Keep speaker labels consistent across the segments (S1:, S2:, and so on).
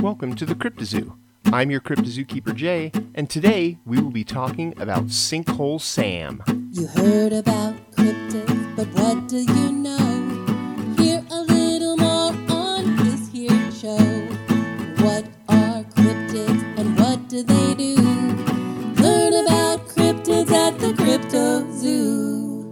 S1: welcome to the Cryptozoo. I'm your Cryptozookeeper Jay, and today we will be talking about Sinkhole Sam.
S2: You heard about cryptids, but what do you know? Hear a little more on this here show. What are cryptids and what do they do? Learn about cryptids at the Cryptozoo.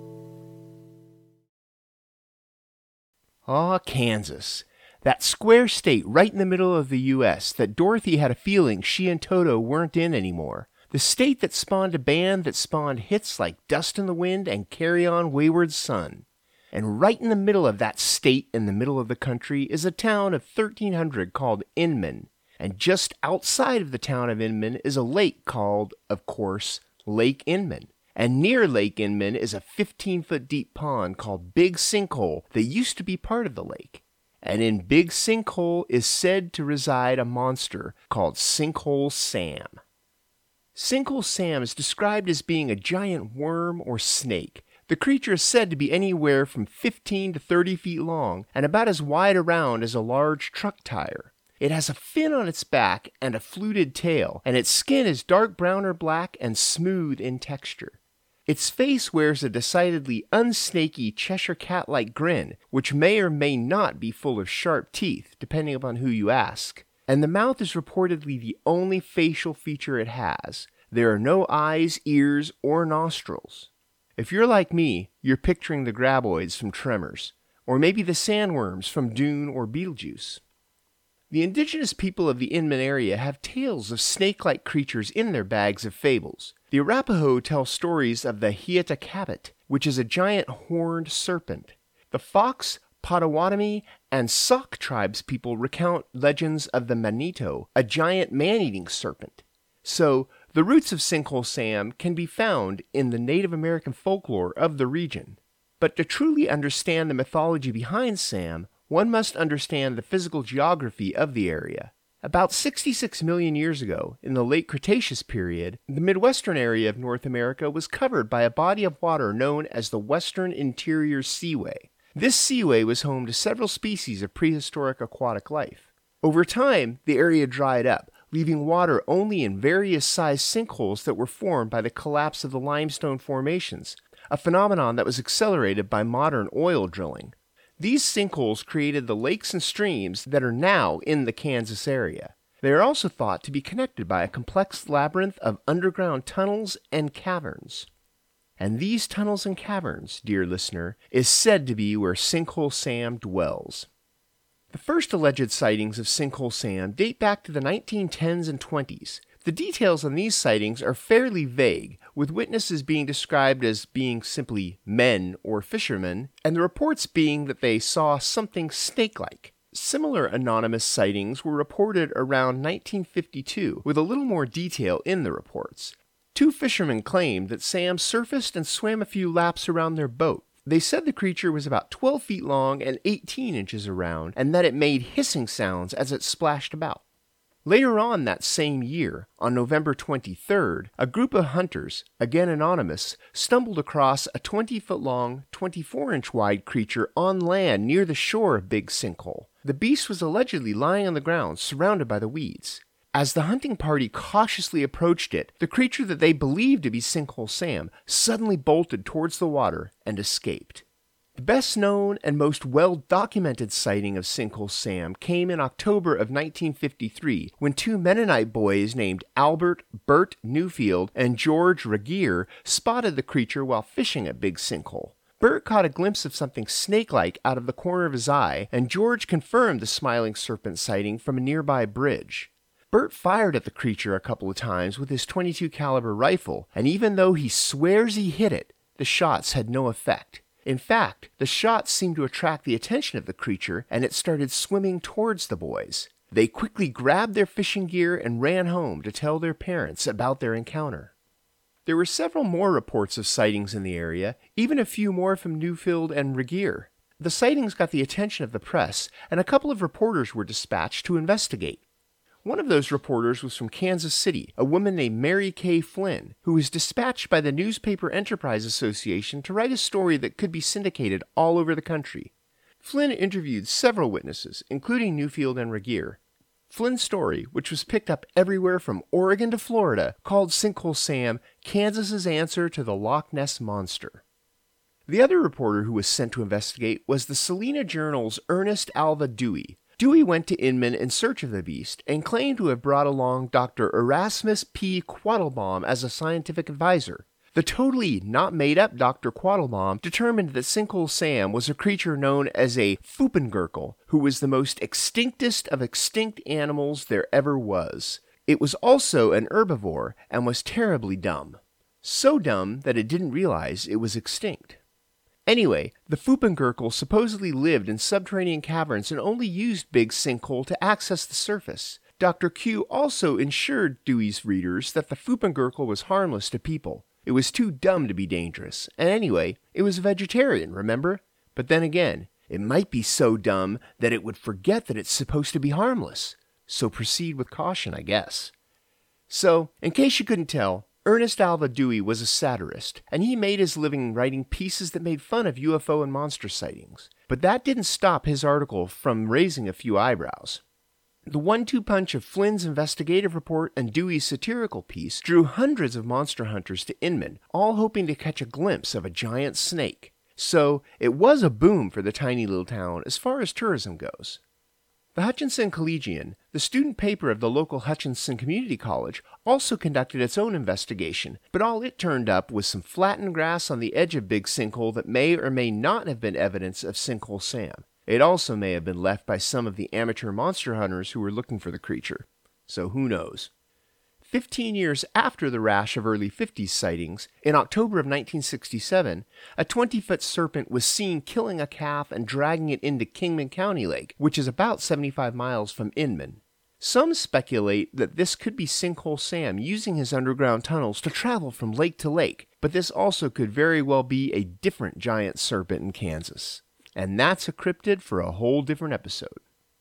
S1: Kansas. That square state right in the middle of the U.S. that Dorothy had a feeling she and Toto weren't in anymore. The state that spawned a band that spawned hits like Dust in the Wind and Carry On Wayward Son. And right in the middle of that state in the middle of the country is a town of 1,300 called Inman. And just outside of the town of Inman is a lake called, of course, Lake Inman. And near Lake Inman is a 15-foot deep pond called Big Sinkhole that used to be part of the lake. And in Big Sinkhole is said to reside a monster called Sinkhole Sam. Sinkhole Sam is described as being a giant worm or snake. The creature is said to be anywhere from 15 to 30 feet long and about as wide around as a large truck tire. It has a fin on its back and a fluted tail, and its skin is dark brown or black and smooth in texture. Its face wears a decidedly unsnaky Cheshire cat-like grin, which may or may not be full of sharp teeth, depending upon who you ask. And the mouth is reportedly the only facial feature it has. There are no eyes, ears, or nostrils. If you're like me, you're picturing the graboids from Tremors, or maybe the sandworms from Dune or Beetlejuice. The indigenous people of the Inman area have tales of snake-like creatures in their bags of fables. The Arapaho tell stories of the Hietacabit, which is a giant horned serpent. The Fox, Potawatomi, and Sauk tribes people recount legends of the Manito, a giant man-eating serpent. So, the roots of Sinkhole Sam can be found in the Native American folklore of the region. But to truly understand the mythology behind Sam, one must understand the physical geography of the area. About 66 million years ago, in the late Cretaceous period, the Midwestern area of North America was covered by a body of water known as the Western Interior Seaway. This seaway was home to several species of prehistoric aquatic life. Over time, the area dried up, leaving water only in various sized sinkholes that were formed by the collapse of the limestone formations, a phenomenon that was accelerated by modern oil drilling. These sinkholes created the lakes and streams that are now in the Kansas area. They are also thought to be connected by a complex labyrinth of underground tunnels and caverns. And these tunnels and caverns, dear listener, is said to be where Sinkhole Sam dwells. The first alleged sightings of Sinkhole Sam date back to the 1910s and 20s. The details on these sightings are fairly vague, with witnesses being described as being simply men or fishermen, and the reports being that they saw something snake-like. Similar anonymous sightings were reported around 1952, with a little more detail in the reports. Two fishermen claimed that Sam surfaced and swam a few laps around their boat. They said the creature was about 12 feet long and 18 inches around, and that it made hissing sounds as it splashed about. Later on that same year, on November 23rd, a group of hunters, again anonymous, stumbled across a 20-foot-long, 24-inch-wide creature on land near the shore of Big Sinkhole. The beast was allegedly lying on the ground, surrounded by the weeds. As the hunting party cautiously approached it, the creature that they believed to be Sinkhole Sam suddenly bolted towards the water and escaped. The best known and most well-documented sighting of Sinkhole Sam came in October of 1953 when two Mennonite boys named Albert Burt Newfield and George Regier spotted the creature while fishing at Big Sinkhole. Burt caught a glimpse of something snake-like out of the corner of his eye, and George confirmed the smiling serpent sighting from a nearby bridge. Burt fired at the creature a couple of times with his .22 caliber rifle, and even though he swears he hit it, the shots had no effect. In fact, the shots seemed to attract the attention of the creature, and it started swimming towards the boys. They quickly grabbed their fishing gear and ran home to tell their parents about their encounter. There were several more reports of sightings in the area, even a few more from Newfield and Regier. The sightings got the attention of the press, and a couple of reporters were dispatched to investigate. One of those reporters was from Kansas City, a woman named Mary Kay Flynn, who was dispatched by the Newspaper Enterprise Association to write a story that could be syndicated all over the country. Flynn interviewed several witnesses, including Newfield and Regier. Flynn's story, which was picked up everywhere from Oregon to Florida, called Sinkhole Sam Kansas's answer to the Loch Ness Monster. The other reporter who was sent to investigate was the Salina Journal's Ernest Alva Dewey. Dewey went to Inman in search of the beast and claimed to have brought along Dr. Erasmus P. Quattlebaum as a scientific advisor. The totally not made-up Dr. Quattlebaum determined that Sinkhole Sam was a creature known as a Foopengurkle, who was the most extinctest of extinct animals there ever was. It was also an herbivore and was terribly dumb. So dumb that it didn't realize it was extinct. Anyway, the Foopengurkle supposedly lived in subterranean caverns and only used Big Sinkhole to access the surface. Dr. Q also assured Dewey's readers that the Foopengurkle was harmless to people. It was too dumb to be dangerous, and anyway, it was a vegetarian, remember? But then again, it might be so dumb that it would forget that it's supposed to be harmless. So proceed with caution, I guess. So, in case you couldn't tell, Ernest Alva Dewey was a satirist, and he made his living writing pieces that made fun of UFO and monster sightings. But that didn't stop his article from raising a few eyebrows. The 1-2 punch of Flynn's investigative report and Dewey's satirical piece drew hundreds of monster hunters to Inman, all hoping to catch a glimpse of a giant snake. So, it was a boom for the tiny little town as far as tourism goes. The Hutchinson Collegian, the student paper of the local Hutchinson Community College, also conducted its own investigation, but all it turned up was some flattened grass on the edge of Big Sinkhole that may or may not have been evidence of Sinkhole Sam. It also may have been left by some of the amateur monster hunters who were looking for the creature. So who knows? 15 years after the rash of early 50s sightings, in October of 1967, a 20-foot serpent was seen killing a calf and dragging it into Kingman County Lake, which is about 75 miles from Inman. Some speculate that this could be Sinkhole Sam using his underground tunnels to travel from lake to lake, but this also could very well be a different giant serpent in Kansas. And that's a cryptid for a whole different episode.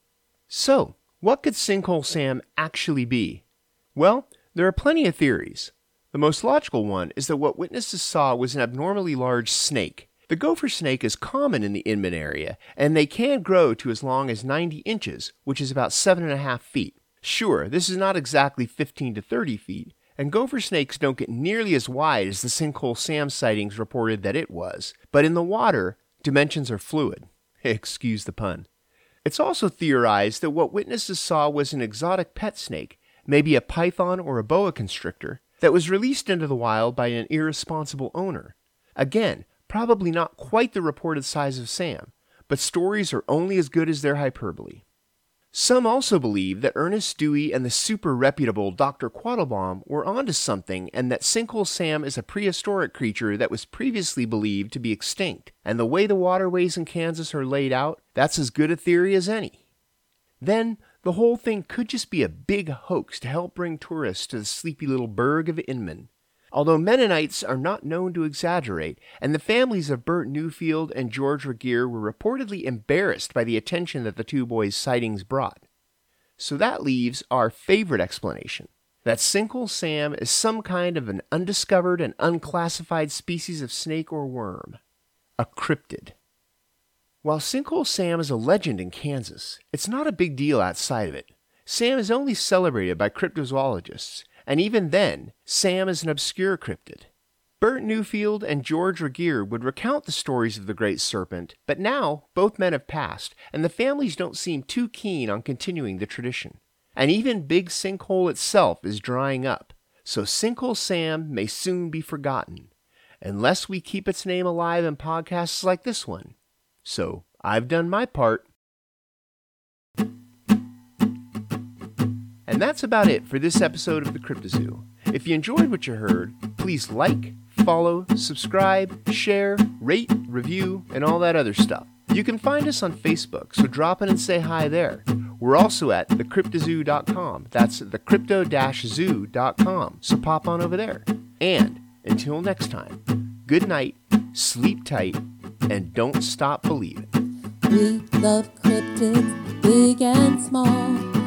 S1: So, what could Sinkhole Sam actually be? Well, there are plenty of theories. The most logical one is that what witnesses saw was an abnormally large snake. The gopher snake is common in the Inman area, and they can grow to as long as 90 inches, which is about 7.5 feet. Sure, this is not exactly 15 to 30 feet, and gopher snakes don't get nearly as wide as the Sinkhole Sam sightings reported that it was, but in the water, dimensions are fluid. Excuse the pun. It's also theorized that what witnesses saw was an exotic pet snake, maybe a python or a boa constrictor, that was released into the wild by an irresponsible owner. Again, probably not quite the reported size of Sam, but stories are only as good as their hyperbole. Some also believe that Ernest Dewey and the super reputable Dr. Quattlebaum were onto something, and that Sinkhole Sam is a prehistoric creature that was previously believed to be extinct, and the way the waterways in Kansas are laid out, that's as good a theory as any. Then, the whole thing could just be a big hoax to help bring tourists to the sleepy little burg of Inman. Although Mennonites are not known to exaggerate, and the families of Bert Newfield and George Regier were reportedly embarrassed by the attention that the two boys' sightings brought. So that leaves our favorite explanation, that Sinkhole Sam is some kind of an undiscovered and unclassified species of snake or worm. A cryptid. While Sinkhole Sam is a legend in Kansas, it's not a big deal outside of it. Sam is only celebrated by cryptozoologists, and even then, Sam is an obscure cryptid. Bert Newfield and George Regier would recount the stories of the great serpent, but now both men have passed, and the families don't seem too keen on continuing the tradition. And even Big Sinkhole itself is drying up, so Sinkhole Sam may soon be forgotten, unless we keep its name alive in podcasts like this one. So, I've done my part. And that's about it for this episode of the Cryptozoo. If you enjoyed what you heard, please like, follow, subscribe, share, rate, review, and all that other stuff. You can find us on Facebook, so drop in and say hi there. We're also at thecryptozoo.com. That's thecrypto-zoo.com, so pop on over there. And until next time, good night, sleep tight, and don't stop believing.
S2: We love cryptids, big and small.